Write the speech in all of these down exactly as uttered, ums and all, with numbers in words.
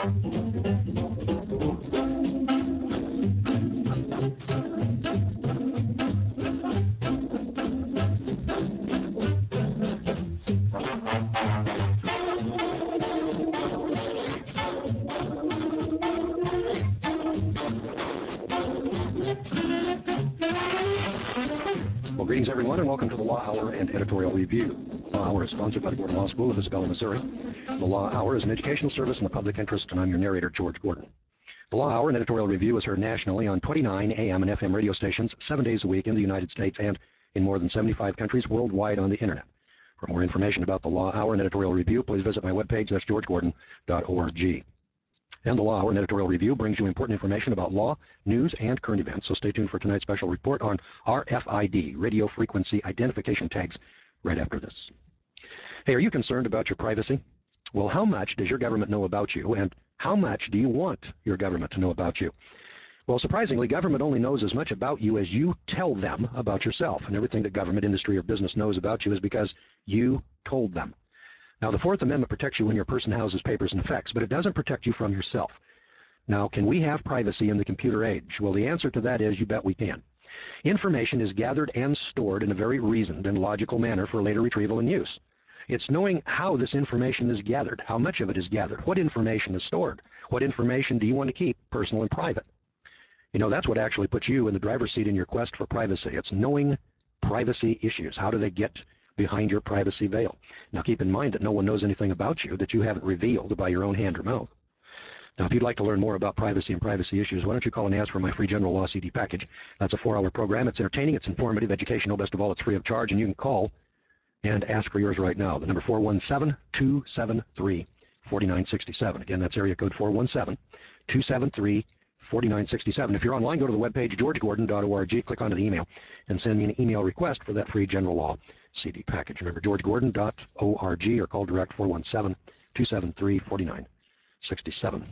Well, greetings, everyone, and welcome to the Law Hour and Editorial Review. Law Hour is sponsored by the Gordon Law School of Isabella, Missouri. The Law Hour is an educational service in the public interest, and I'm your narrator, George Gordon. The Law Hour and Editorial Review is heard nationally on twenty-nine A M and F M radio stations seven days a week in the United States and in more than seventy-five countries worldwide on the Internet. For more information about the Law Hour and Editorial Review, please visit my webpage. That's george gordon dot org. And the Law Hour and Editorial Review brings you important information about law, news, and current events, so stay tuned for tonight's special report on R F I D, Radio Frequency Identification Tags, right after this. Hey, are you concerned about your privacy? Well, how much does your government know about you, and how much do you want your government to know about you? Well, surprisingly, government only knows as much about you as you tell them about yourself, and everything that government, industry, or business knows about you is because you told them. Now, the Fourth Amendment protects you when your person houses papers and effects, but it doesn't protect you from yourself. Now, can we have privacy in the computer age? Well, the answer to that is you bet we can. Information is gathered and stored in a very reasoned and logical manner for later retrieval and use. It's knowing how this information is gathered, how much of it is gathered, what information is stored, what information do you want to keep personal and private. You know, that's what actually puts you in the driver's seat in your quest for privacy. It's knowing privacy issues. How do they get behind your privacy veil? Now, keep in mind that no one knows anything about you that you haven't revealed by your own hand or mouth. Now, if you'd like to learn more about privacy and privacy issues, why don't you call and ask for my free general law C D package? That's a four-hour program. It's entertaining, it's informative, educational, best of all, it's free of charge, and you can call and ask for yours right now. The number four one seven, two seven three, four nine six seven. Again, that's area code four one seven, two seven three, four nine six seven. If you're online, go to the webpage george gordon dot org, click onto the email, and send me an email request for that free general law C D package. Remember, george gordon dot org, or call direct four one seven, two seven three, four nine six seven.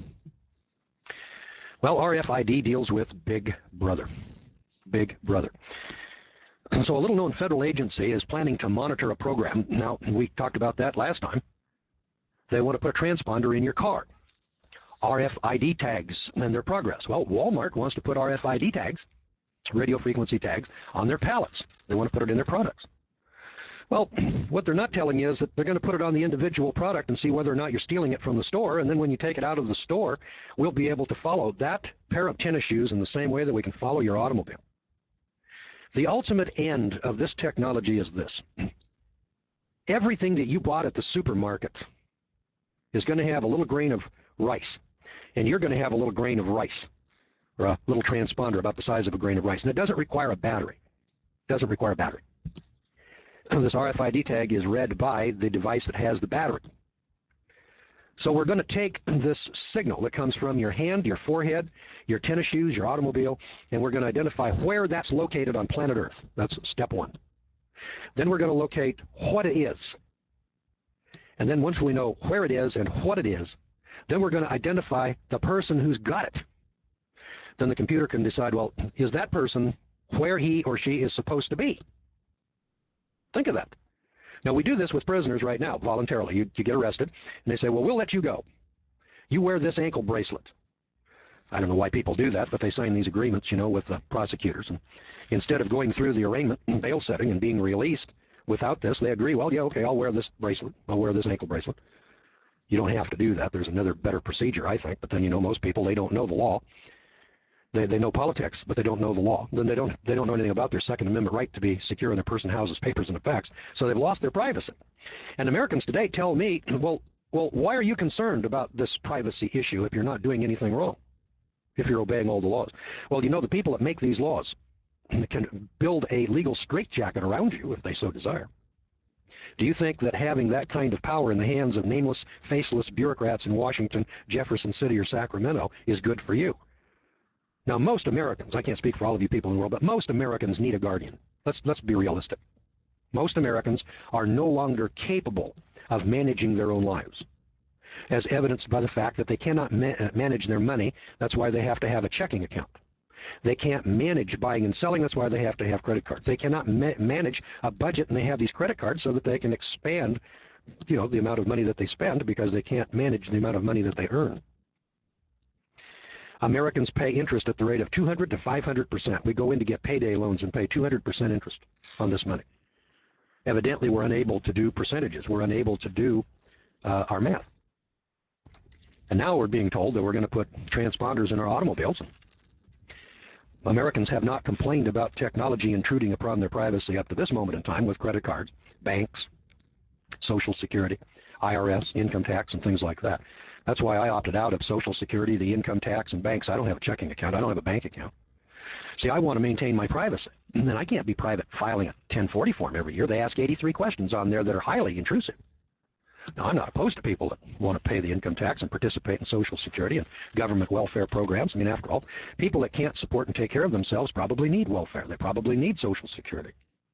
Well, R F I D deals with Big Brother. Big Brother. So a little-known federal agency is planning to monitor a program. Now, we talked about that last time. They want to put a transponder in your car. R F I D tags and their progress. Well, Walmart wants to put R F I D tags, radio frequency tags, on their pallets. They want to put it in their products. Well, what they're not telling you is that they're going to put it on the individual product and see whether or not you're stealing it from the store, and then when you take it out of the store, we'll be able to follow that pair of tennis shoes in the same way that we can follow your automobile. The ultimate end of this technology is this. Everything that you bought at the supermarket is going to have a little grain of rice, and you're going to have a little grain of rice, or a little transponder about the size of a grain of rice, and it doesn't require a battery. It doesn't require a battery. This R F I D tag is read by the device that has the battery. So we're going to take this signal that comes from your hand, your forehead, your tennis shoes, your automobile, and we're going to identify where that's located on planet Earth. That's step one. Then we're going to locate what it is. And then once we know where it is and what it is, then we're going to identify the person who's got it. Then the computer can decide, well, is that person where he or she is supposed to be? Think of that. Now, we do this with prisoners right now, voluntarily. You, you get arrested, and they say, well, we'll let you go. You wear this ankle bracelet. I don't know why people do that, but they sign these agreements, you know, with the prosecutors. And instead of going through the arraignment and bail setting and being released without this, they agree, well, yeah, okay, I'll wear this bracelet. I'll wear this ankle bracelet. You don't have to do that. There's another better procedure, I think. But then, you know, most people, they don't know the law. They, they know politics, but they don't know the law. Then they don't, they don't know anything about their Second Amendment right to be secure in their person, houses, papers, and effects. So they've lost their privacy. And Americans today tell me, well, well, why are you concerned about this privacy issue if you're not doing anything wrong, if you're obeying all the laws? Well, you know, the people that make these laws can build a legal straitjacket around you if they so desire. Do you think that having that kind of power in the hands of nameless, faceless bureaucrats in Washington, Jefferson City, or Sacramento is good for you? Now, most Americans, I can't speak for all of you people in the world, but most Americans need a guardian. Let's, let's be realistic. Most Americans are no longer capable of managing their own lives, as evidenced by the fact that they cannot ma manage their money. That's why they have to have a checking account. They can't manage buying and selling. That's why they have to have credit cards. They cannot ma manage a budget, and they have these credit cards so that they can expand, you know, the amount of money that they spend, because they can't manage the amount of money that they earn. Americans pay interest at the rate of two hundred to five hundred percent. We go in to get payday loans and pay two hundred percent interest on this money. Evidently, we're unable to do percentages. We're unable to do uh, our math. And now we're being told that we're going to put transponders in our automobiles. Americans have not complained about technology intruding upon their privacy up to this moment in time with credit cards, banks, Social Security, I R S, income tax, and things like that. That's why I opted out of Social Security, the income tax, and banks. I don't have a checking account. I don't have a bank account. See, I want to maintain my privacy. And I can't be private filing a ten forty form every year. They ask eighty-three questions on there that are highly intrusive. Now, I'm not opposed to people that want to pay the income tax and participate in Social Security and government welfare programs. I mean, after all, people that can't support and take care of themselves probably need welfare. They probably need Social Security.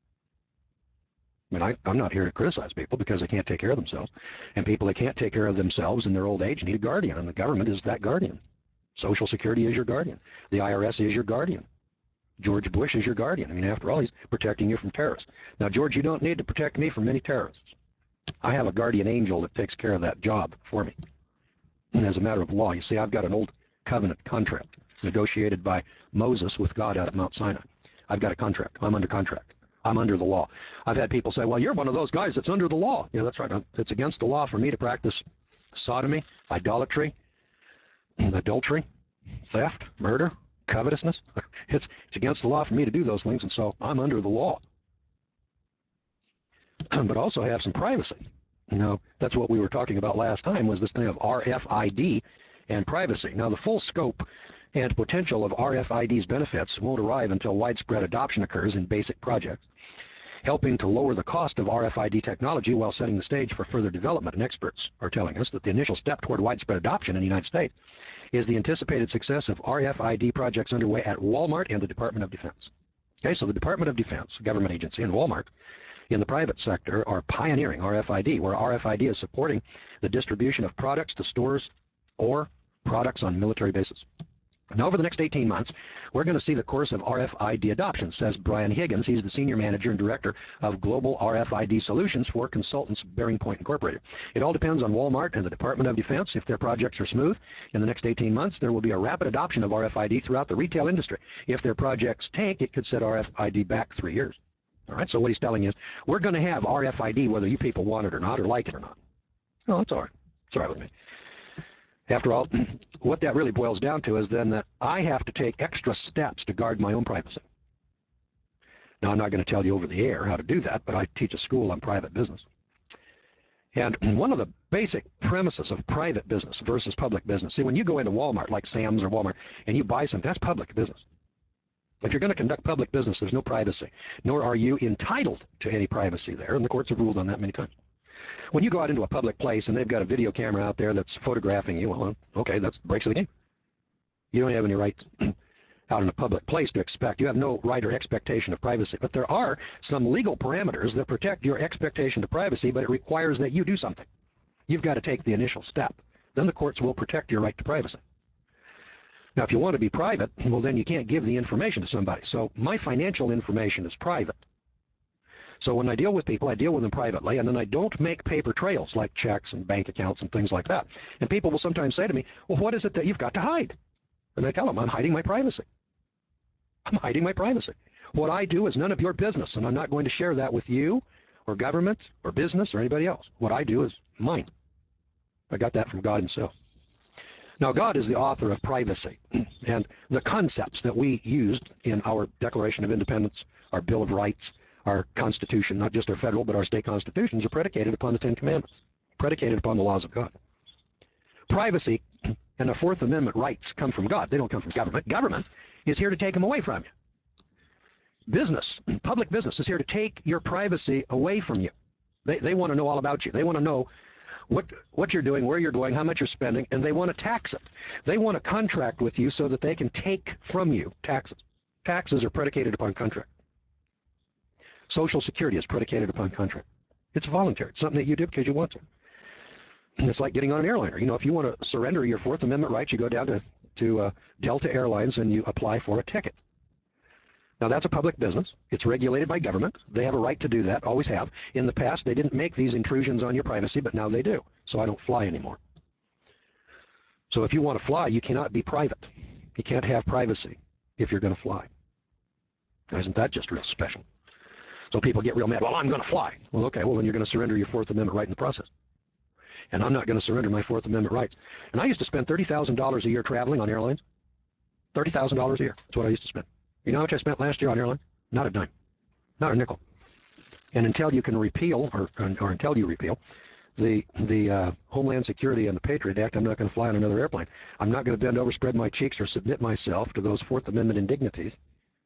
I mean, I, I'm not here to criticize people because they can't take care of themselves. And people that can't take care of themselves in their old age need a guardian, and the government is that guardian. Social Security is your guardian. The I R S is your guardian. George Bush is your guardian. I mean, after all, he's protecting you from terrorists. Now, George, you don't need to protect me from any terrorists. I have a guardian angel that takes care of that job for me. And as a matter of law, you see, I've got an old covenant contract negotiated by Moses with God out at Mount Sinai. I've got a contract. I'm under contract. I'm under the law. I've had people say, well, you're one of those guys that's under the law. Yeah, that's right. It's against the law for me to practice sodomy, idolatry, adultery, theft, murder, covetousness. It's, it's against the law for me to do those things, and so I'm under the law. But also have some privacy. You know, that's what we were talking about last time, was this thing of R F I D and privacy. Now, the full scope and potential of R F I D's benefits won't arrive until widespread adoption occurs in basic projects, helping to lower the cost of R F I D technology while setting the stage for further development. And experts are telling us that the initial step toward widespread adoption in the United States is the anticipated success of R F I D projects underway at Walmart and the Department of Defense. Okay, so the Department of Defense, government agency, and Walmart in the private sector are pioneering R F I D, where R F I D is supporting the distribution of products to stores or products on military bases. Now, over the next eighteen months, we're going to see the course of R F I D adoption, says Brian Higgins. He's the Senior Manager and Director of Global R F I D Solutions for Consultants Bearing Point Incorporated. It all depends on Walmart and the Department of Defense. If their projects are smooth, in the next eighteen months, there will be a rapid adoption of R F I D throughout the retail industry. If their projects tank, it could set R F I D back three years. All right, so what he's telling you is, we're going to have R F I D whether you people want it or not, or like it or not. No, that's all right. It's all right with me. After all, what that really boils down to is then that I have to take extra steps to guard my own privacy. Now, I'm not going to tell you over the air how to do that, but I teach a school on private business. And one of the basic premises of private business versus public business, see, when you go into Walmart, like Sam's or Walmart, and you buy something, that's public business. If you're going to conduct public business, there's no privacy, nor are you entitled to any privacy there, and the courts have ruled on that many times. When you go out into a public place and they've got a video camera out there that's photographing you, well, okay, that's the breaks of the game. You don't have any right out in a public place to expect. You have no right or expectation of privacy. But there are some legal parameters that protect your expectation to privacy, but it requires that you do something. You've got to take the initial step. Then the courts will protect your right to privacy. Now, if you want to be private, well, then you can't give the information to somebody. So my financial information is private. So when I deal with people, I deal with them privately, and then I don't make paper trails like checks and bank accounts and things like that. And people will sometimes say to me, well, what is it that you've got to hide? And I tell them, I'm hiding my privacy. I'm hiding my privacy. What I do is none of your business, and I'm not going to share that with you or government or business or anybody else. What I do is mine. I got that from God himself. Now, God is the author of privacy, and the concepts that we used in our Declaration of Independence, our Bill of Rights, our Constitution, not just our federal, but our state constitutions, are predicated upon the Ten Commandments, predicated upon the laws of God. Privacy and the Fourth Amendment rights come from God. They don't come from government. Government is here to take them away from you. Business, public business, is here to take your privacy away from you. They, they want to know all about you. They want to know what, what you're doing, where you're going, how much you're spending, and they want to tax it. They want to contract with you so that they can take from you taxes. Taxes are predicated upon contract. Social Security is predicated upon contract. It's voluntary. It's something that you do because you want to. And it's like getting on an airliner. You know, if you want to surrender your Fourth Amendment rights, you go down to, to uh, Delta Airlines and you apply for a ticket. Now, that's a public business. It's regulated by government. They have a right to do that, always have. In the past, they didn't make these intrusions on your privacy, but now they do. So I don't fly anymore. So if you want to fly, you cannot be private. You can't have privacy if you're going to fly. Now, isn't that just real special? So people get real mad. Well, I'm going to fly. Well, okay, well, then you're going to surrender your Fourth Amendment right in the process. And I'm not going to surrender my Fourth Amendment rights. And I used to spend thirty thousand dollars a year traveling on airlines. thirty thousand dollars a year. That's what I used to spend. You know how much I spent last year on airlines? Not a dime. Not a nickel. And until you can repeal, or, or until you repeal, the, the uh, Homeland Security and the Patriot Act, I'm not going to fly on another airplane. I'm not going to bend over, spread my cheeks, or submit myself to those Fourth Amendment indignities.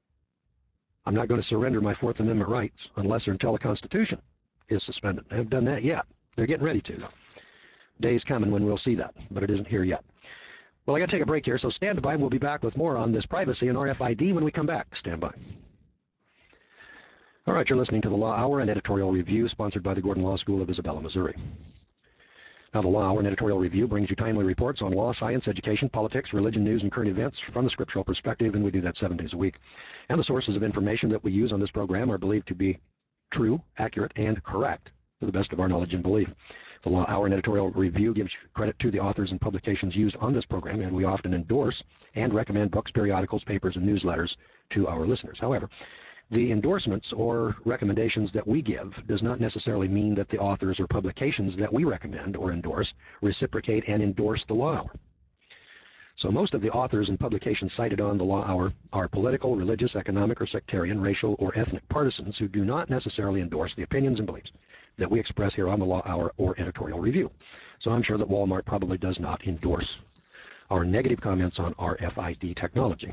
I'm not going to surrender my Fourth Amendment rights unless or until the Constitution is suspended. They haven't done that yet. They're getting ready to, though. Day's coming when we'll see that, but it isn't here yet. Well, I got to take a break here, so stand by, and we'll be back with more on this privacy and R F I D when we come back. Stand by. All right, you're listening to the Law Hour and Editorial Review, sponsored by the Gordon Law School of Isabella, Missouri. Now, the Law Hour and Editorial Review brings you timely reports on law, science, education, politics, religion, news, and current events from the scriptural perspective, and we do that seven days a week. And the sources of information that we use on this program are believed to be true, accurate, and correct to the best of our knowledge and belief. The Law Hour and Editorial Review gives credit to the authors and publications used on this program, and we often endorse and recommend books, periodicals, papers, and newsletters to our listeners. However, the endorsements or recommendations that we give does not necessarily mean that the authors or publications that we recommend or endorse reciprocate and endorse the Law Hour. So most of the authors and publications cited on the Law Hour are political, religious, economic, or sectarian, racial, or ethnic partisans who do not necessarily endorse the opinions and beliefs that we express here on the Law Hour or Editorial Review. So I'm sure that Walmart probably does not endorse our negative comments on R F I D technology.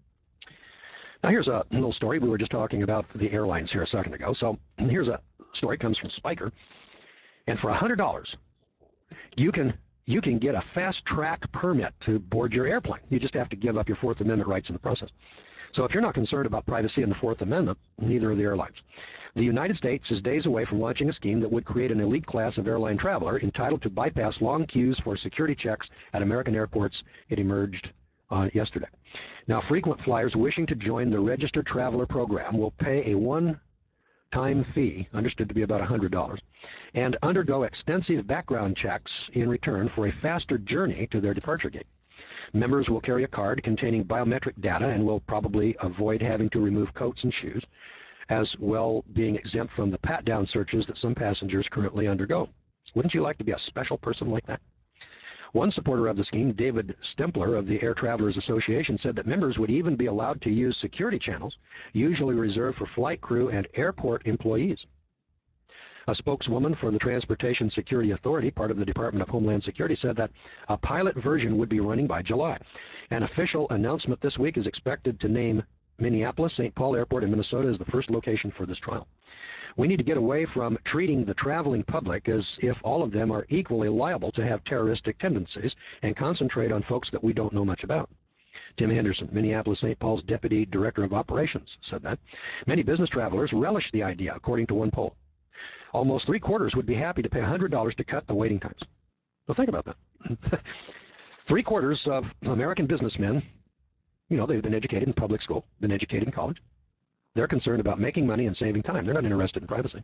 Now here's a little story. We were just talking about the airlines here a second ago. So here's a story, comes from Spiker. And for one hundred dollars, you can you can get a fast-track permit to board your airplane. You just have to give up your Fourth Amendment rights in the process. So if you're not concerned about privacy and the Fourth Amendment, neither are the airlines. The United States is days away from launching a scheme that would create an elite class of airline traveler entitled to bypass long queues for security checks at American airports. It emerged uh, yesterday. Now, frequent flyers wishing to join the Registered Traveler Program will pay a one time fee, understood to be about one hundred dollars, and undergo extensive background checks in return for a faster journey to their departure gate. Members will carry a card containing biometric data and will probably avoid having to remove coats and shoes, as well being exempt from the pat-down searches that some passengers currently undergo. Wouldn't you like to be a special person like that? One supporter of the scheme, David Stempler of the Air Travelers Association, said that members would even be allowed to use security channels, usually reserved for flight crew and airport employees. A spokeswoman for the Transportation Security Authority, part of the Department of Homeland Security, said that a pilot version would be running by July. An official announcement this week is expected to name Minneapolis, Saint Paul Airport in Minnesota as the first location for this trial. We need to get away from treating the traveling public as if all of them are equally liable to have terroristic tendencies and concentrate on folks that we don't know much about. Tim Henderson, Minneapolis Saint Paul's Deputy Director of Operations, said that. Many business travelers relish the idea, according to one poll. Almost three-quarters would be happy to pay one hundred dollars to cut the waiting times. Well, think about that. Three-quarters of American businessmen, you know, they've been educated in public school, been educated in college. They're concerned about making money and saving time. They're not interested in privacy.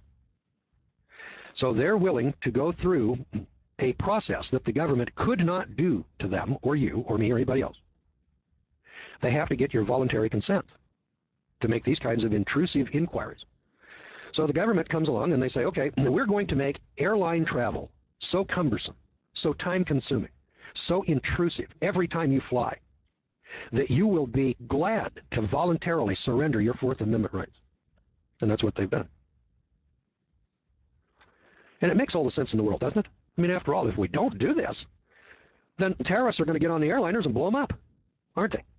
So they're willing to go through a process that the government could not do to them or you or me or anybody else. They have to get your voluntary consent to make these kinds of intrusive inquiries. So the government comes along and they say, okay, we're going to make airline travel so cumbersome, so time-consuming, so intrusive every time you fly that you will be glad to voluntarily surrender your Fourth Amendment rights. And that's what they've done. And it makes all the sense in the world, doesn't it? I mean, after all, if we don't do this, then terrorists are going to get on the airliners and blow them up, aren't they?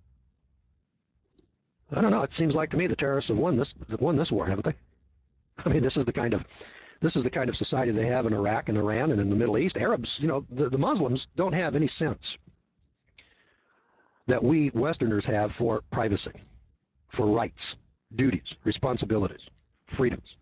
I don't know. It seems like to me the terrorists have won this, won this war, haven't they? I mean, this is the kind of this is the kind of society they have in Iraq and Iran and in the Middle East. Arabs, you know, the, the Muslims don't have any sense that we Westerners have for privacy, for rights, duties, responsibilities, freedoms.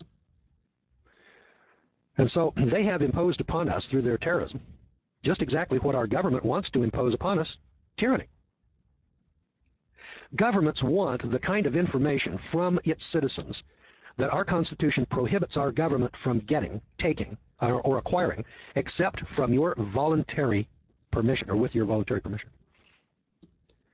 And so they have imposed upon us through their terrorism just exactly what our government wants to impose upon us, tyranny. Governments want the kind of information from its citizens that our Constitution prohibits our government from getting, taking, or, or acquiring, except from your voluntary permission, or with your voluntary permission.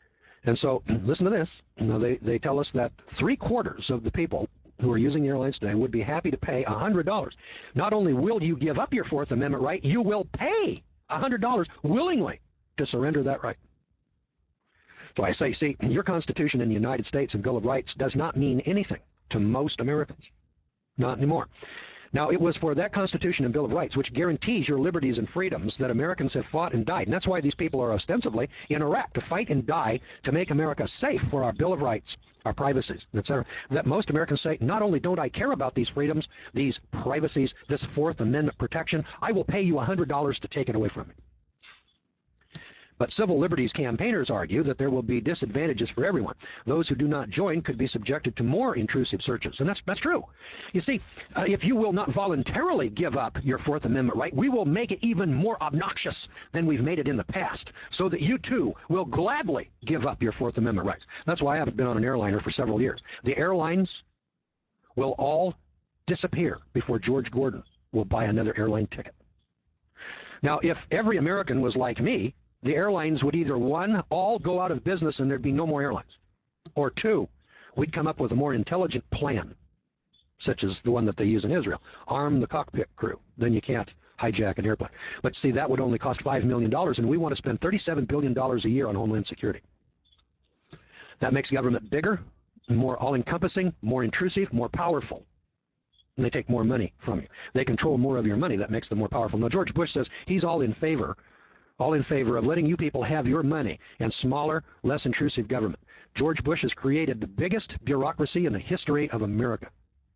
And so, listen to this. Now, they, they tell us that three quarters of the people who are using the airlines today would be happy to pay one hundred dollars. Not only will you give up your Fourth Amendment right, you will pay one hundred dollars willingly to surrender that right. So I say, see, your Constitution in the United States and Bill of Rights does not mean anything to most Americans. Not anymore. Now, it was for that Constitution and Bill of Rights, which guarantees your liberties and freedoms, that Americans have fought and died. And that's why these people are ostensibly in Iraq, to fight and die to make America safe for our Bill of Rights, our privacies, et cetera. That most Americans say, not only don't I care about these freedoms, these privacies, this Fourth Amendment protection, I will pay you one hundred dollars to take it away from me. But civil liberties campaigners argue that there will be disadvantages for everyone. Those who do not join could be subjected to more intrusive searches. And that's, that's true. You see, uh, if you will not voluntarily give up your Fourth Amendment right, we will make it even more obnoxious than we've made it in the past, so that you too will gladly give up your Fourth Amendment rights. That's why I haven't been on an airliner for several years. The airlines will all disappear before George Gordon will buy another airline ticket. Now, if every American was like me, the airlines would either, one, all go out of business and there'd be no more airlines, or two, we'd come up with a more intelligent plan, such as the one that they use in Israel. Arm the cockpit crew, then you can't hijack an airplane. But see, that would only cost five million dollars, and we want to spend thirty-seven billion dollars a year on Homeland Security. That makes government bigger, more all-encompassing, more intrusive, more powerful. And they take more money from you. They control more of your money. That makes them more powerful. Now, George Bush says he's all in favor all in favor of letting you people have your money and smaller, less intrusive government. George Bush has created the biggest bureaucracy in the history of America.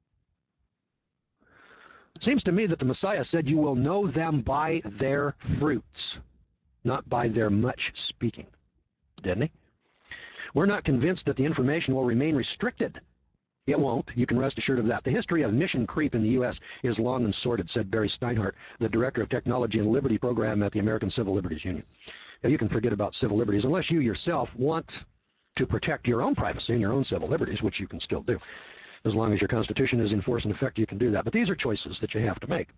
It seems to me that the Messiah said, you will know them by their fruits, not by their much speaking. Didn't he? We're not convinced that the information will remain restricted. It won't. You can rest assured of that. The history of mission creep in the U S is long and sordid, said Barry Steinhardt, the Director of Technology and Liberty Program at the American Civil Liberties Union. Now, you can forget about civil liberties unless you yourself want to protect your own privacy and your own civil liberties, which you can still do. As long as your Constitution is in force and effect, you can do that. But these are choices that you have to make.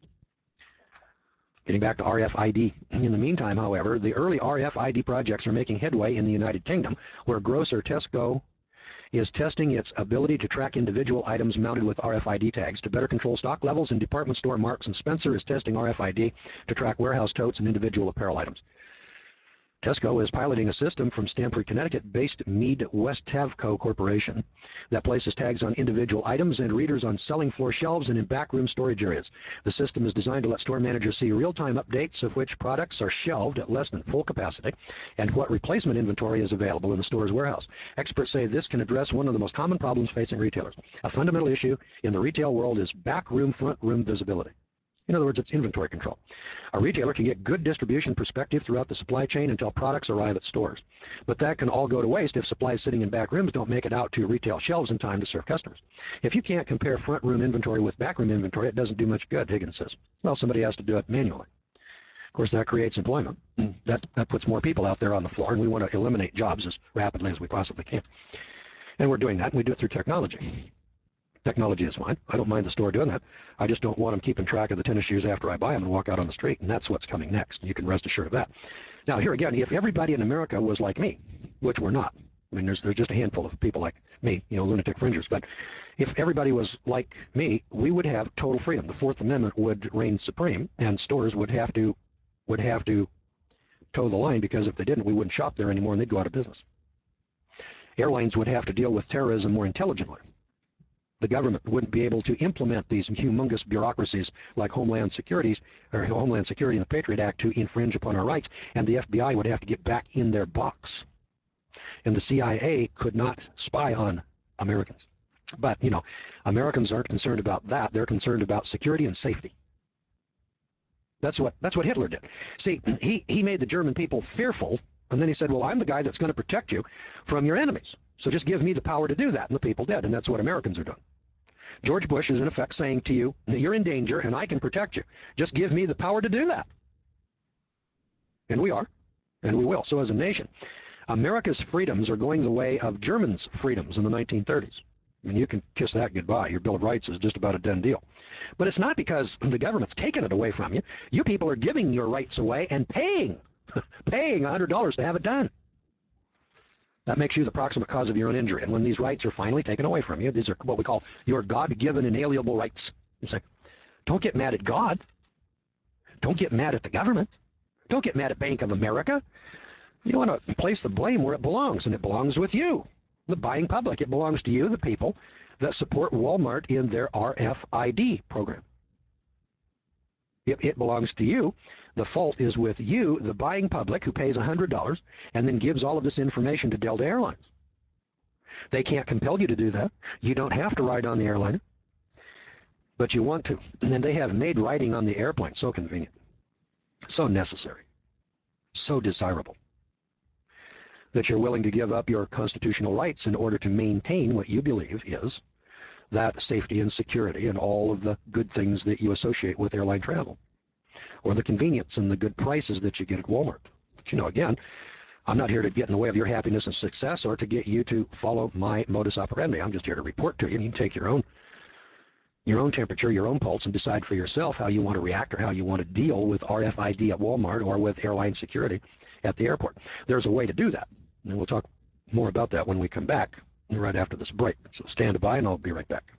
Getting back to R F I D. In the meantime, however, the early R F I D projects are making headway in the United Kingdom, where grocer Tesco is testing its ability to track individual items mounted with R F I D tags to better control stock levels in department store Marks and Spencer is testing R F I D to track warehouse totes and individual apparel items. Tesco is piloting a system from Stamford, Connecticut-based Mead Westhavco Corporation that places tags on individual items and readers on selling floor shelves and in backroom storage areas. The system is designed to let store managers see real-time updates of which products are shelved at less than full capacity and what replacement inventory is available in the store's warehouse. Experts say this can address one of the most common problems facing retailers. A fundamental issue in the retail world is backroom, front-room visibility. In other words, it's inventory control. A retailer can get good distribution perspective throughout the supply chain until products arrive at stores. But that can all go to waste if supplies sitting in back rooms don't make it out to retail shelves in time to serve customers. If you can't compare front room inventory with back room inventory, it doesn't do much good, Higgins says. Well, somebody has to do it manually. Of course, that creates employment. That, that puts more people out there on the floor, and we want to eliminate jobs as rapidly as we possibly can. And we're doing that, and we do it through technology. Technology is fine. I don't mind the store doing that. I just don't want them keeping track of the tennis shoes after I buy them and walk out on the street, and that's what's coming next. You can rest assured of that. Now, here again, if everybody in America was like me, which we're not, I mean, there's, there's just a handful of people like me, you know, lunatic fringers, but if everybody was like me, we would have total freedom. The Fourth Amendment would reign supreme, and stores would have to, would have to toe the line, because if they didn't, we wouldn't shop there anymore, and they'd go out of business. Airlines would have to deal with terrorism more intelligently. The government wouldn't be able to implement these humongous bureaucracies like Homeland Security or Homeland Security and the Patriot Act to infringe upon our rights, and the F B I would have to get back in their box. And the C I A could not spy on Americans. But, you know, Americans aren't concerned about that. They're concerned about security and safety. That's what, that's what Hitler did. See, he, he made the German people fearful, and then he said, well, I'm the guy that's going to protect you from your enemies. So just give me the power to do that. And the people did, and that's what Americans are doing. George Bush is in effect saying to you, you're in danger and I can protect you. Just give me the power to do that. And we are, and we will. So as a nation, America's freedoms are going the way of Germany's freedoms in the nineteen thirties. I mean, you can kiss that goodbye. Your Bill of Rights is just about a done deal. But it's not because the government's taking it away from you. You people are giving your rights away and paying, paying one hundred dollars to have it done. That makes you the proximate cause of your own injury. And when these rights are finally taken away from you, these are what we call your God-given inalienable rights. You say, don't get mad at God. Don't get mad at the government. Don't get mad at Bank of America. You want to place the blame where it belongs, and it belongs with you, the buying public. It belongs to you, the people that support Walmart in their R F I D program. It, it belongs to you. The fault is with you, the buying public, who pays one hundred dollars and then gives all of this information to Delta Airlines. They can't compel you to do that. You don't have to ride on the airliner, but you want to. And they have made riding on the airplane so convenient, so necessary, so desirable, that you're willing to give up your constitutional rights in order to maintain what you believe is that safety and security and all of the good things that you associate with airline travel, or the convenience and the good prices that you get at Walmart. But you know, again, I'm not here to get in the way of your happiness and success or to get you to follow my modus operandi. I'm just here to report to you, and you can take your own your own temperature, your own pulse, and decide for yourself how you want to react or how you want to deal with R F I D at Walmart or with airline security at the airport. There's a way to do that, and we'll talk more about that when we come back right after this break. So stand by, and I'll be right back.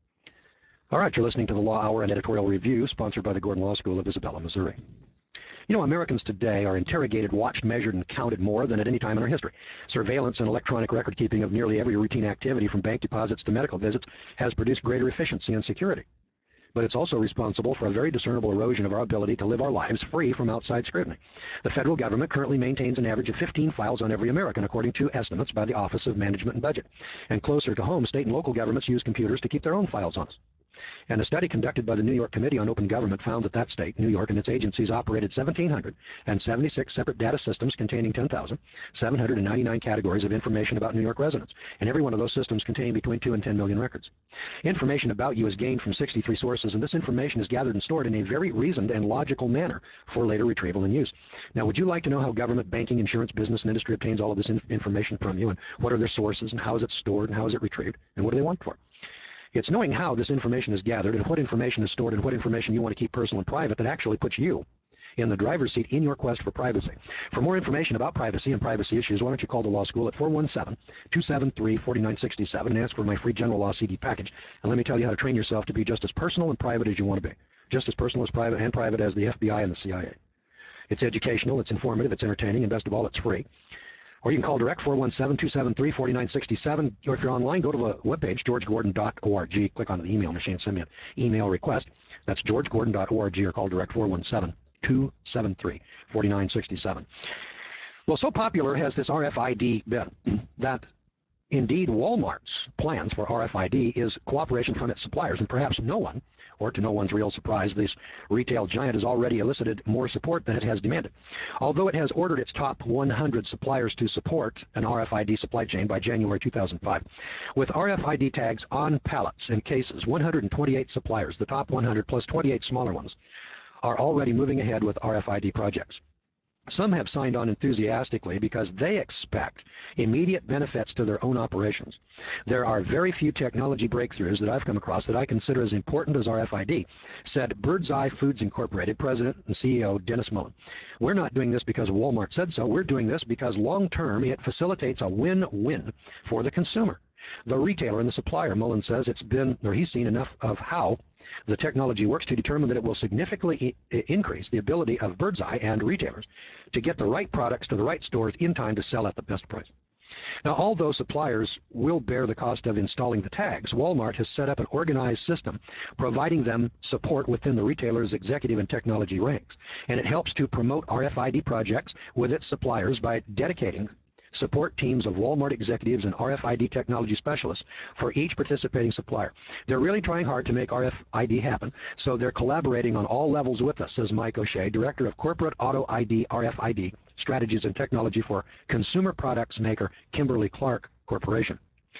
All right, you're listening to the Law Hour and Editorial Review, sponsored by the Gordon Law School of Isabella, Missouri. You know, Americans today are interrogated, watched, measured, and counted more than at any time in our history. Surveillance and electronic record-keeping of nearly every routine activity, from bank deposits to medical visits, has produced greater efficiency and security. But it's also responsible for a very discernible erosion of our ability to live our lives free from outside scrutiny. The federal government currently maintains an average of fifteen files on every American, according to estimates by the Office of Management and Budget. And closer to home, state and local governments use computers to keep their own files on us. And a study conducted by the New York Committee on Open Government found that that state, New York, and its agencies operated one thousand seven hundred seventy-six separate data systems containing ten thousand seven hundred ninety-nine categories of information about New York residents, and every one of those systems contained between two and ten million records. Information about you is gained from sixty-three sources, and this information is gathered and stored in a very reasoned and logical manner for later retrieval and use. Now, would you like to know how government, banking, insurance, business, and industry obtains all of this in information from you, and what are their sources, and how is it stored, and how is it retrieved, and what do they want for? It's knowing how this information is gathered and what information is stored and what information you want to keep personal and private that actually puts you in the driver's seat in your quest for privacy. For more information about privacy and privacy issues, why don't you call the law school at four one seven, two seven three, four nine six seven and ask for my free general law C D package, and let me tell you how to train yourself to be just as personal and private as you want to be. Just as personal as private and private as the F B I and the C I A. It's educational, it's informative, it's entertaining, and best of all, it's free. Or you can call direct four one seven, two seven three, four nine six seven. Or if you're online, go to the webpage, george gordon dot org. Click on the email machine, send me an email request. That's george gordon dot org, or call direct four one seven, two seven three, four nine six seven. Well, so popular has this R F I D been that indeed Walmart's plans for R F I D is cooperation from its suppliers, and perhaps no one, or to no one's real surprise, this retail giant has already elicited more support than it has demanded. Although it has ordered its top one hundred suppliers to support an R F I D supply chain by January two thousand five. With R F I D tags on pallets and cases, one hundred twenty-eight suppliers, the top one hundred plus twenty-eight smaller ones, are already moving ahead with R F I D projects. Some have signed on enthusiastically because they expect immediate benefits to their own operations. There are very few technology breakthroughs that I've come across that I consider as important as R F I D, said Birdseye Foods Incorporated President and C E O Dennis Mullen. We're not doing this because Walmart said so. We're doing this because long-term it facilitates a win-win for the consumer. The retailer and the supplier, Mullen says, it's been, or he's seen enough of how the technology works to determine that it will significantly increase the ability of Birdseye and retailers to get the right products to the right stores in time to sell at the best price. Now, although suppliers will bear the cost of installing the tags, Walmart has set up an organized system providing them support within the retailer's executive and technology ranks, and it helps to promote R F I D projects with its suppliers by dedicating support teams of Walmart executives and R F I D technology specialists for each participating supplier. They're really trying hard to make R F I D happen, so they're collaborating on all levels with us, says Mike O'Shea, Director of Corporate Auto I D R F I D Strategies and Technology for consumer products maker Kimberly-Clark Corporation.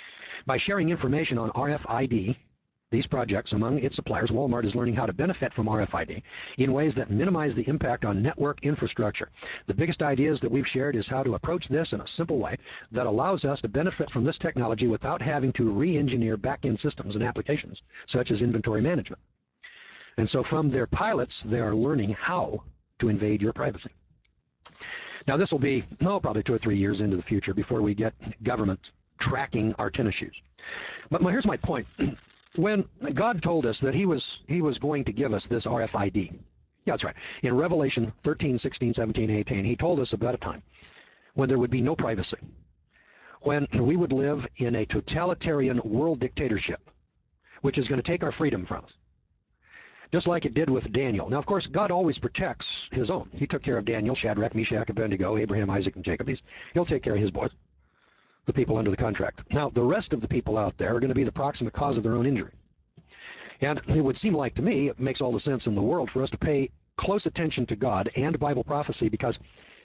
By sharing information on R F I D, these projects among its suppliers, Walmart is learning how to benefit from R F I D in ways that minimize the impact on network infrastructure. The biggest ideas that we've shared is how to approach this in a simple way that allows us to benefit from this technology without having to re-engineer back-end systems and applications, such as inventory management. And so from their pilots, they are learning how to invade your privacy. Now, this will be, no, probably two or three years into the future before we get government tracking our tennis shoes. But my, here's my point. When God told us that he was, he was going to give us this R F I D, yeah, that's right. In Revelation thirteen, sixteen, seventeen, eighteen, he told us about a time when there would be no privacy, when we would live in a totalitarian world dictatorship, which is going to take our freedom from us, just like it did with Daniel. Now, of course, God always protects his own. He took care of Daniel, Shadrach, Meshach, Abednego, Abraham, Isaac, and Jacob. He's, he'll take care of his boys, the people under the contract. Now, the rest of the people out there are going to be the proximate cause of their own injury. And it would seem like to me it makes all the sense in the world for us to pay close attention to God and Bible prophecy, because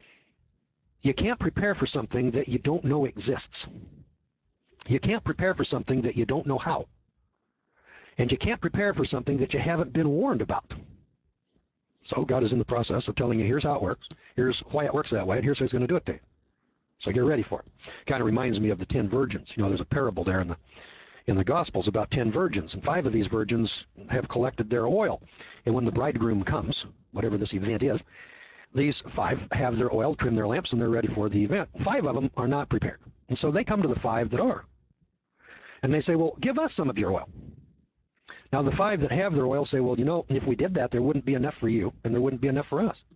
you can't prepare for something that you don't know exists. You can't prepare for something that you don't know how. And you can't prepare for something that you haven't been warned about. So God is in the process of telling you, here's how it works, here's why it works that way, and here's how he's going to do it to you. So get ready for it. Kind of reminds me of the ten virgins. You know, there's a parable there in the in the Gospels about ten virgins, and five of these virgins have collected their oil. And when the bridegroom comes, whatever this event is, these five have their oil, trim their lamps, and they're ready for the event. Five of them are not prepared. And so they come to the five that are. And they say, well, give us some of your oil. Now, the five that have their oil say, well, you know, if we did that, there wouldn't be enough for you, and there wouldn't be enough for us.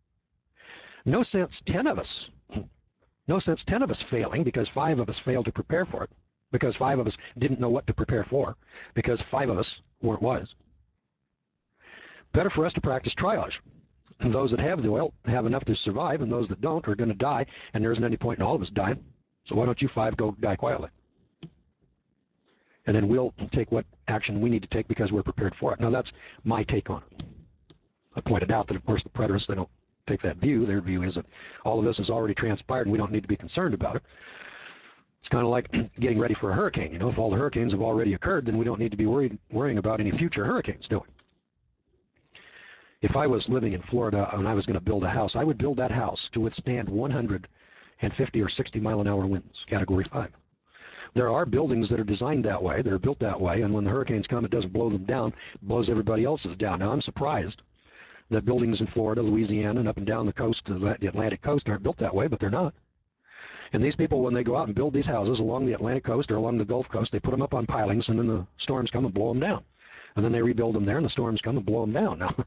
No sense ten of us, no sense ten of us failing because five of us failed to prepare for it, because five of us didn't know what to prepare for, because five of us weren't wise. Better for us to practice triage. Those that have the oil have enough to survive, and those that don't are going to die, and there isn't any point in all of us dying. So why don't you five go die quietly? And then we'll take what action we need to take because we're prepared for it. Now, that's my take on it. I pointed out that, of course, the preterists, they don't take that view. Their view is that all of this has already transpired and we don't need to be concerned about it. It's kind of like getting ready for a hurricane. You know, if all the hurricanes have already occurred, then we don't need to be worried, worrying about any future hurricanes, do we? If I was living in Florida and I was going to build a house, I would build that house to withstand one hundred fifty or sixty mile an hour winds, category five. There are buildings that are designed that way, that are built that way, and when the hurricanes come, it doesn't blow them down, it blows everybody else's down. Now, I'm surprised that buildings in Florida, Louisiana, and up and down the coast, the Atlantic coast, aren't built that way, but they're not. And these people, when they go out and build these houses along the Atlantic coast or along the Gulf Coast, they put them up on pilings, and then the storms come and blow them down. And then they rebuild them there, and the storms come and blow them down. Now,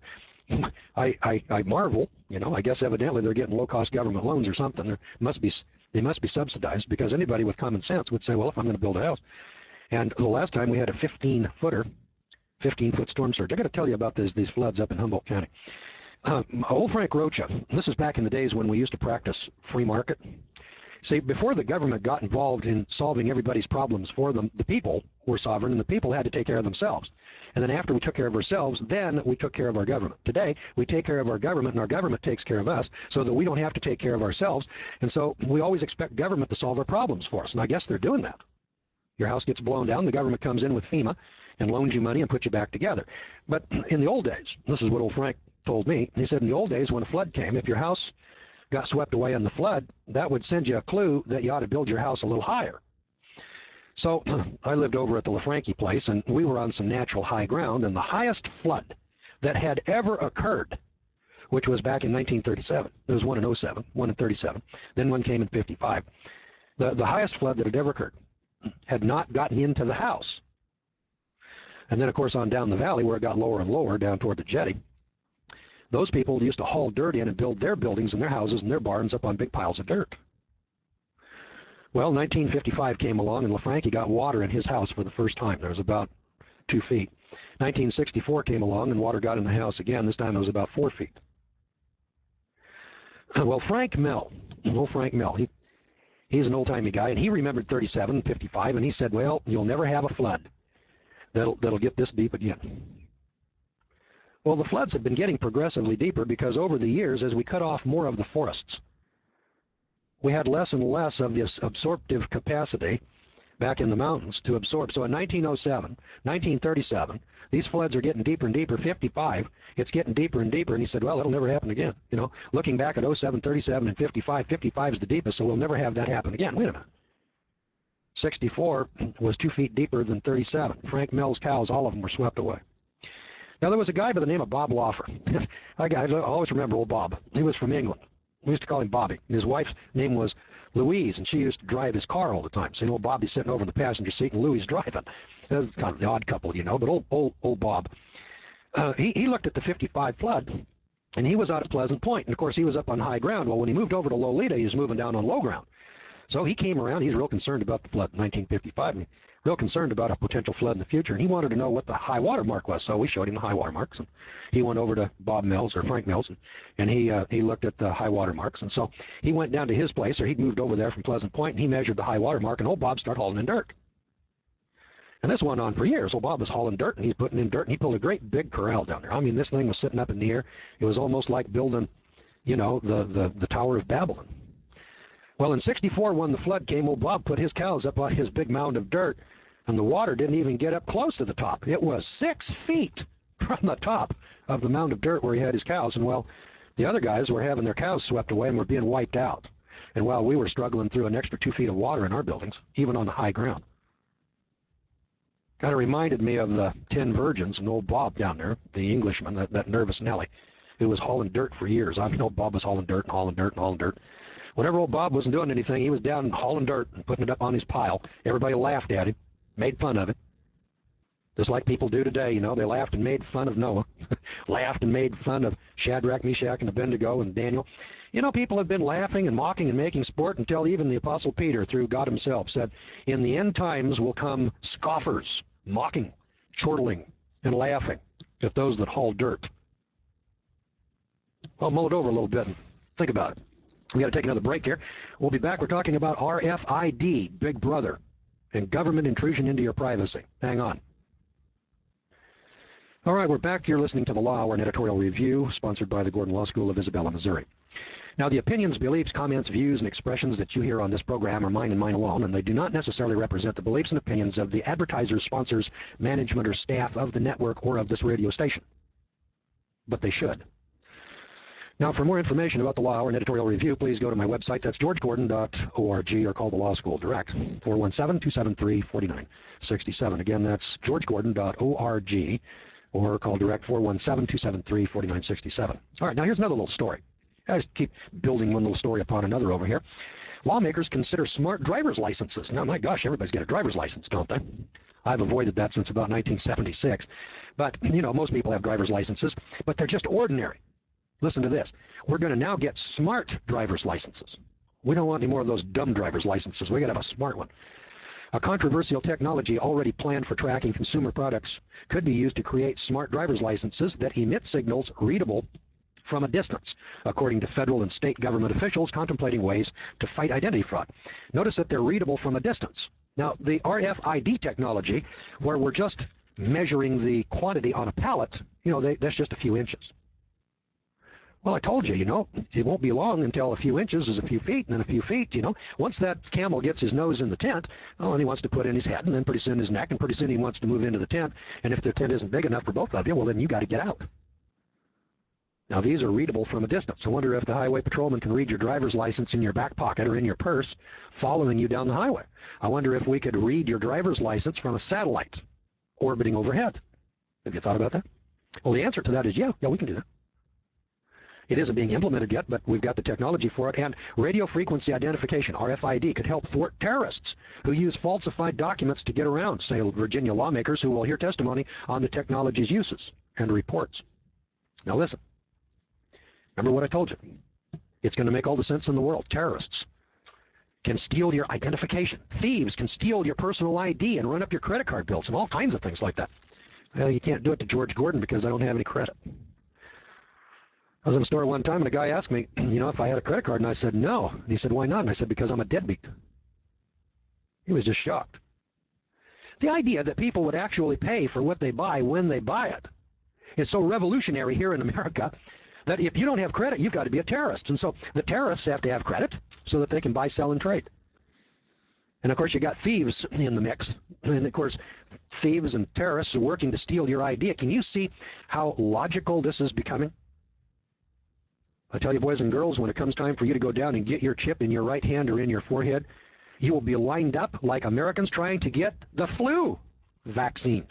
I, I, I marvel, you know, I guess evidently they're getting low-cost government loans or something. There must be, they must be subsidized, because anybody with common sense would say, well, if I'm going to build a house. And the last time we had a fifteen-footer, fifteen-foot storm surge. I got to tell you about this, these floods up in Humboldt County. Uh, old Frank Rocha, this is back in the days when we used to practice free market. See, before the government got involved in solving everybody's problems for them, the people were sovereign, and the people had to take care of themselves. And then after we took care of ourselves, then we took care of our government. Today, we take care of our government, and our government takes care of us, so that we don't have to take care of ourselves. And so we always expect government to solve our problems for us, and I guess they're doing that. Your house gets blown down, the government comes in with FEMA and loans you money and puts you back together. But in the old days, this is what old Frank told me, he said in the old days when a flood came, if your house got swept away in the flood, that would send you a clue that you ought to build your house a little higher. So I lived over at the LaFranchi place, and we were on some natural high ground, and the highest flood that had ever occurred, which was back in nineteen thirty-seven. There was one in oh seven, one in thirty-seven, then one came in fifty-five. The, the highest flood that had ever occurred had not gotten into the house. And then, of course, on down the valley where it got lower and lower, down toward the jetty, those people used to haul dirt in and build their buildings and their houses and their barns up on big piles of dirt. Well, nineteen fifty-five came along, and LaFranchi got water in his house for the first time. There was about two feet. nineteen sixty-four came along, and water got in the house again. This time it was about four feet. Well, Frank Mell, old Frank Mell, he, he's an old-timey guy, and he remembered thirty-seven, fifty-five, and he said, well, you'll never have a flood that'll, that'll get this deep again. Well, the floods have been getting progressively deeper because over the years, as we cut off more of the forests, we had less and less of this absorptive capacity back in the mountains to absorb. So in nineteen oh seven, nineteen thirty-seven, these floods are getting deeper and deeper. fifty-five, it's getting deeper and deeper. And he said, well, it'll never happen again. You know, looking back at oh seven, thirty-seven, and fifty-five, fifty-five is the deepest, so we'll never have that happen again. Wait a minute. sixty-four was two feet deeper than thirty-seven. Frank Mell's cows, all of them were swept away. Now, there was a guy by the name of Bob Lawfer. I, I always remember old Bob. He was from England. We used to call him Bobby. And his wife's name was Louise, and she used to drive his car all the time. So, you know, Bobby's sitting over in the passenger seat, and Louis driving. That's kind of the odd couple, you know. But old, old, old Bob, uh, he, he looked at the fifty-five flood, and he was out at Pleasant Point. And, of course, he was up on high ground. Well, when he moved over to Lolita, he was moving down on low ground. So he came around. He's real concerned about the flood in nineteen fifty-five, and real concerned about a potential flood in the future. And he wanted to know what the high water mark was. So we showed him the high water marks, and he went over to Bob Mills or Frank Mills, and, and he uh, he looked at the high water marks. And so he went down to his place, or he'd moved over there from Pleasant Point, and he measured the high water mark. And old Bob started hauling in dirt. And this went on for years. Old Bob was hauling dirt, and he's putting in dirt, and he pulled a great big corral down there. I mean, this thing was sitting up in the air. It was almost like building, you know, the the, the Tower of Babylon. Well, in sixty-four, when the flood came, old Bob put his cows up on his big mound of dirt, and the water didn't even get up close to the top. It was six feet from the top of the mound of dirt where he had his cows. And, well, the other guys were having their cows swept away and were being wiped out. And, well, we were struggling through an extra two feet of water in our buildings, even on the high ground. Kind of reminded me of the Ten Virgins and old Bob down there, the Englishman, that, that nervous Nelly, who was hauling dirt for years. I mean, old Bob was hauling dirt and hauling dirt and hauling dirt. Whenever old Bob wasn't doing anything, he was down hauling dirt and putting it up on his pile. Everybody laughed at him, made fun of him. Just like people do today, you know, they laughed and made fun of Noah, laughed and made fun of Shadrach, Meshach, and Abednego and Daniel. You know, people have been laughing and mocking and making sport until even the Apostle Peter, through God himself, said, in the end times will come scoffers, mocking, chortling, and laughing at those that haul dirt. Well, mull it over a little bit and think about it. We got to take another break here. We'll be back. We're talking about R F I D, Big Brother, and government intrusion into your privacy. Hang on. All right, we're back. You're listening to the Law Hour, an editorial review sponsored by the Gordon Law School of Isabella, Missouri. Now, the opinions, beliefs, comments, views, and expressions that you hear on this program are mine and mine alone, and they do not necessarily represent the beliefs and opinions of the advertisers, sponsors, management, or staff of the network or of this radio station. But they should. Now, for more information about the Law Hour and editorial review, please go to my website. That's george gordon dot org, or call the Law School direct, four one seven, two seven three, four nine six seven. Again, that's george gordon dot org, or call direct, four one seven, two seven three, four nine six seven. All right, now here's another little story. I just keep building one little story upon another over here. Lawmakers consider smart driver's licenses. Now, my gosh, everybody's got a driver's license, don't they? I've avoided that since about nineteen seventy-six. But, you know, most people have driver's licenses, but they're just ordinary. Listen to this. We're going to now get smart driver's licenses. We don't want any more of those dumb driver's licenses. We've got to have a smart one. A controversial technology already planned for tracking consumer products could be used to create smart driver's licenses that emit signals readable from a distance, according to federal and state government officials contemplating ways to fight identity fraud. Notice that they're readable from a distance. Now, the R F I D technology, where we're just measuring the quantity on a pallet, you know, they, that's just a few inches. Well, I told you, you know, it won't be long until a few inches is a few feet, and then a few feet, you know. Once that camel gets his nose in the tent, oh, and he wants to put in his head, and then pretty soon his neck, and pretty soon he wants to move into the tent. And if the tent isn't big enough for both of you, well, then you got to get out. Now, these are readable from a distance. I wonder if the highway patrolman can read your driver's license in your back pocket or in your purse following you down the highway. I wonder if we could read your driver's license from a satellite orbiting overhead. Have you thought about that? Well, the answer to that is yeah, yeah, we can do that. It isn't being implemented yet, but we've got the technology for it. And radio frequency identification, R F I D, could help thwart terrorists who use falsified documents to get around, say, Virginia lawmakers who will hear testimony on the technology's uses and reports. Now listen, remember what I told you. It's going to make all the sense in the world. Terrorists can steal your identification. Thieves can steal your personal I D and run up your credit card bills and all kinds of things like that. Well, you can't do it to George Gordon because I don't have any credit. I was in a store one time, and a guy asked me, you know, if I had a credit card, and I said no. And he said, why not? And I said, because I'm a deadbeat. He was just shocked. The idea that people would actually pay for what they buy when they buy it is so revolutionary here in America that if you don't have credit, you've got to be a terrorist. And so the terrorists have to have credit so that they can buy, sell, and trade. And, of course, you got thieves in the mix. And, of course, thieves and terrorists are working to steal your idea. Can you see how logical this is becoming? I tell you, boys and girls, when it comes time for you to go down and get your chip in your right hand or in your forehead, you will be lined up like Americans trying to get the flu vaccine.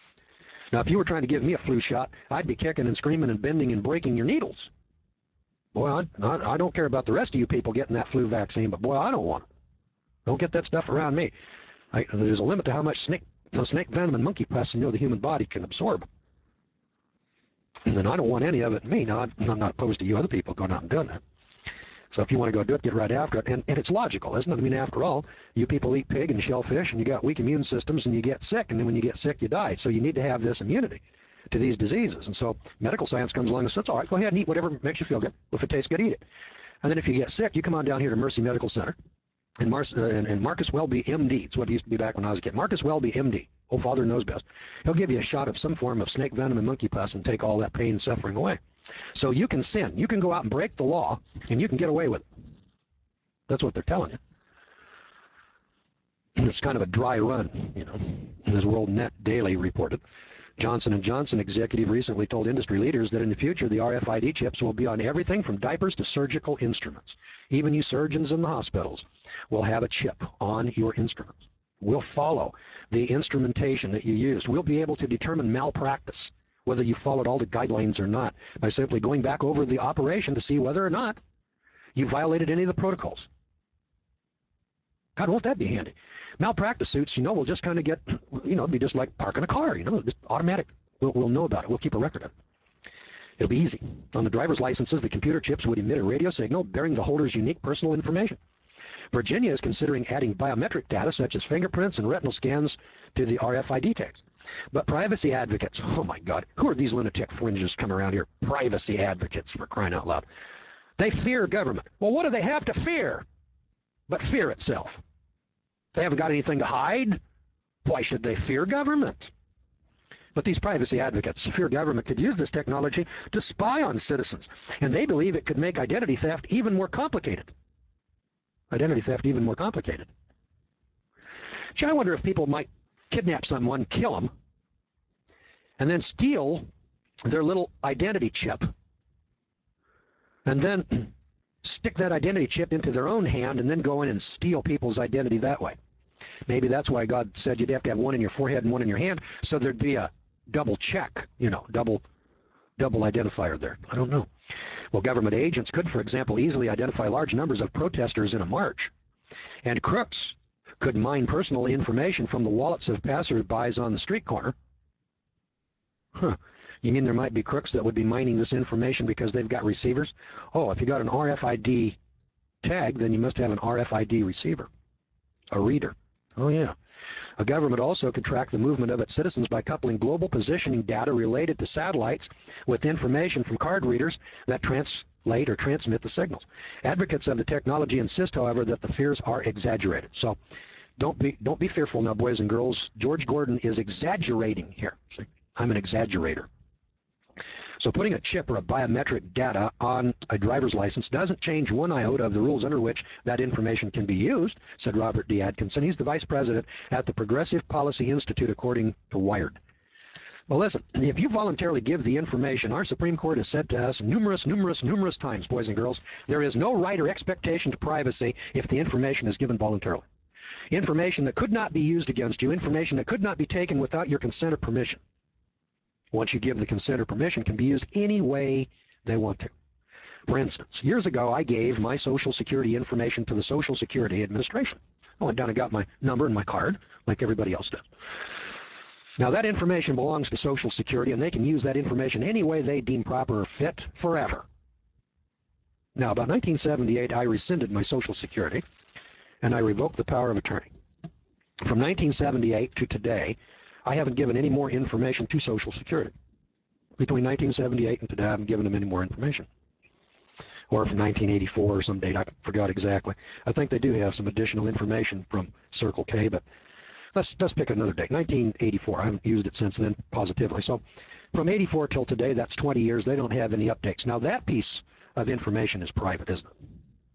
Now, if you were trying to give me a flu shot, I'd be kicking and screaming and bending and breaking your needles. Boy, I, I, I don't care about the rest of you people getting that flu vaccine, but boy, I don't want it. Don't get that stuff around me. I, there's a limit to how much snake, you know, snake venom and monkey pus you know the human body can absorb. And I don't want any of it in me. Now, I'm, I'm not opposed to you other people going out and doing that. So if you want to go do it, get right after it. And, and it's logical, isn't it? I mean, after all, you people eat pig and shellfish, and you got weak immune systems, and you get sick. And then when you get sick, you die. So you need to have this immunity to these diseases. And so medical science comes along and says, all right, go ahead and eat whatever makes you feel good. If it tastes good, eat it. And then if you get sick, you come on down here to Mercy Medical Center. And, Mar uh, and, and Marcus Welby, M D, it's what it used to be back when I was a kid. Marcus Welby, M D, old father knows best. He'll give you a shot of some form of snake venom and monkey pus and take all that pain and suffering away. So you can sin. You can go out and break the law, and you can get away with it. That's what they're telling you. And it's kind of a dry run, you know, as World Net Daily reported. Johnson and Johnson executive recently told industry leaders that in the future the R F I D chips will be on everything from diapers to surgical instruments. Even you surgeons in the hospitals will have a chip on your instruments. We'll follow the instrumentation that you used. We'll be able to determine malpractice, whether you followed all the guidelines or not, by simply going back over the operation to see whether or not you violated any of the protocols. God, won't that be handy? Malpractice suits, you know, will just kind of get, you know, be just like parking a car, you know, just automatic. We'll, we'll know about it. We'll keep a record of it. It'll be easy. On the driver's licenses, the computer chips would emit a radio signal bearing the holder's unique personal information. Virginia is considering adding biometric data such as fingerprints and retinal scans to the R F I D tags. But privacy advocates, oh my God, who are these lunatic fringes coming around here? Privacy advocates, for crying out loud. They fear government. Well, what do they have to fear but fear itself? They haven't got anything to hide. Why should they fear government? But these privacy advocates fear government could use this technology to spy on citizens, and they believe it could make identity theft even more complicated. Identity theft even more complicated. Gee, I wonder if people might kidnap someone, kill them, and then steal their little identity chip, and then stick that identity chip into their own hand and then go in and steal people's identity that way. Maybe that's why God said you'd have to have one in your forehead and one in your hand, so there'd be a double check, you know, double double identifier there. I don't know. Well, government agents could, for example, easily identify large numbers of protesters in a march. And crooks could mine personal information from the wallets of passersby on the street corner. Huh. You mean there might be crooks that would be mining this information because they've got receivers? Oh, if you got an R F I D tag, then you must have an R F I D receiver, a reader. Oh, yeah. A government also could track the movement of its citizens by coupling global positioning data related to satellites with information from card readers that translate or transmit the signals. Advocates of the technology insist, however, that the fears are exaggerated. So don't be, don't be fearful now, boys and girls. George Gordon is exaggerating here. See, I'm an exaggerator. So putting a chip or a biometric data on a driver's license doesn't change one iota of the rules under which that information can be used, said Robert D. Atkinson. He's the vice president at the Progressive Policy Institute, according to Wired. Well, listen, if you voluntarily give the information, our Supreme Court has said to us numerous, numerous, numerous times, boys and girls, there is no right or expectation to privacy if the information is given voluntarily. Information that could not be used against you, information that could not be taken without your consent or permission, once you give the consent or permission, can be used any way they want to. For instance, years ago, I gave my Social Security information to the Social Security Administration. I went down and got my number and my card, like everybody else does. Now, that information belongs to Social Security, and they can use that information any way they deem proper or fit forever. Now, about nineteen seventy-eight, I rescinded my Social Security, and I revoked the power of attorney. From nineteen seventy-eight to today, I haven't given any more information to Social Security. Between nineteen seventy-eight and today, I haven't given them any more information. Or from nineteen eighty-four or some date, I forgot exactly. I think they do have some additional information from Circle K, but let's, let's pick another date. nineteen eighty-four, I haven't used it since then positively. So from eighty-four till today, that's twenty years, they don't have any updates. Now that piece of information is private, isn't it?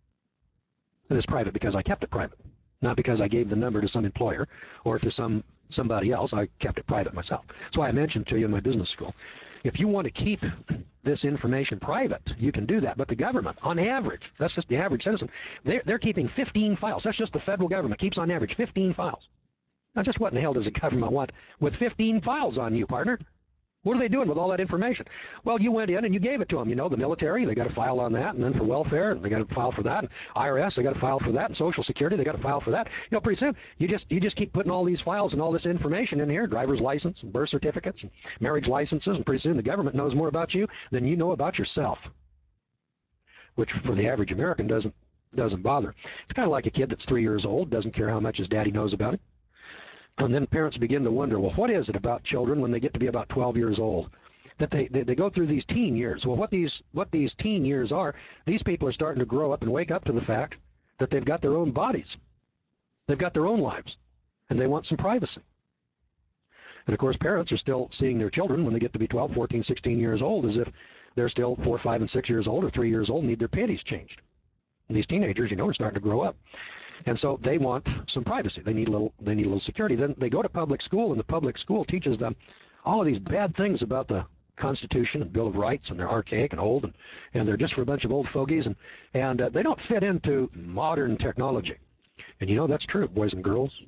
It is private because I kept it private, not because I gave the number to some employer or to some somebody else. I kept it private myself. That's why I mentioned to you in my business school, if you want to keep this information private, you can do that. But the government, on average, that's just the average citizen, they're, they're keeping fifteen files. That's just the federal government keeps on average fifteen files. Now, just what in the hell does the government want with fifteen files on you, partner? What are they doing with all that information? Well, you went in and you gave it to them. You know, the military, they got to file on that, and then for welfare, they got to file for that. And I R S, they got to file for that, and Social Security, they got to file for that. You know, pretty soon, you just you just keep putting all these files and all this information in here, driver's license, and birth certificates, and marriage licenses, and pretty soon the government knows more about you than you know about yourself, which for the average American doesn't doesn't bother. It's kind of like a kid that's three years old, doesn't care how much his daddy knows about him. And then parents begin to wonder, well, what is it about children when they get to be about twelve years old that they, they, they go through these teen years? Well, what these, what these teen years are, these people are starting to grow up and wake up to the fact that they've got their own bodies. They've got their own lives, and they want some privacy. And, of course, parents are still seeing their children when they get to be twelve, fourteen, sixteen years old as if they're still four, five, and six years old or three years old and need their panties changed. And these teenagers, you know, are starting to grow up. And so they want some privacy. They need a little, they need a little security. Then they go to public school, and the public school teaches them all of these bad things about the Constitution and Bill of Rights, and they're archaic and old, and, and they're just for a bunch of old fogies, and, and uh, they don't fit into modern technology. And you know that's true, boys and girls.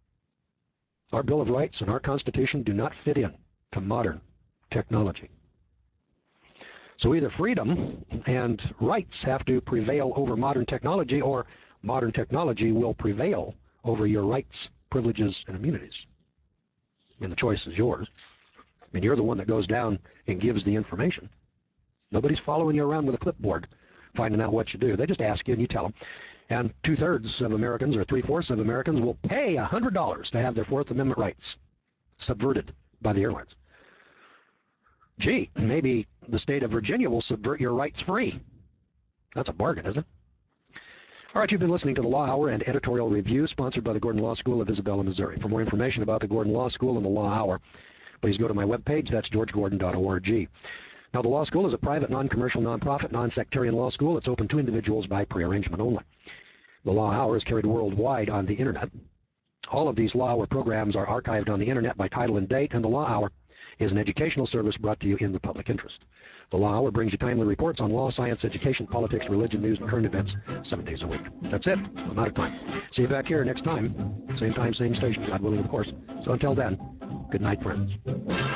Our Bill of Rights and our Constitution do not fit in to modern technology. So either freedom and rights have to prevail over modern technology, or modern technology will prevail over your rights, privileges, and immunities. And the choice is yours. I mean, you're the one that goes down and gives the information. Nobody's following you around with a clipboard, finding out what you do. They just ask you and you tell them. And two-thirds of Americans, or three-fourths of Americans, will pay one hundred dollars to have their Fourth Amendment rights subverted by the airlines. Gee, maybe the state of Virginia will subvert your rights free. That's a bargain, isn't it? All right, you've been listening to the Law Hour and Editorial Review, sponsored by the Gordon Law School of Isabella, Missouri. For more information about the Gordon Law School and the Law Hour, please go to my webpage. That's george gordon dot org. Now, the Law School is a private, non-commercial, non-profit, non-sectarian law school. It's open to individuals by pre-arrangement only. The Law Hour is carried worldwide on the Internet. All of these Law Hour programs are archived on the Internet by title and date, and the Law Hour is an educational service brought to you in the public interest. The Law Hour brings you timely reports on law, science, education, politics, religion, news, and current events seven days a week. That's it. I'm out of time. See you back here next time. Same time, same station, God willing, of course. So until then, good night, friends.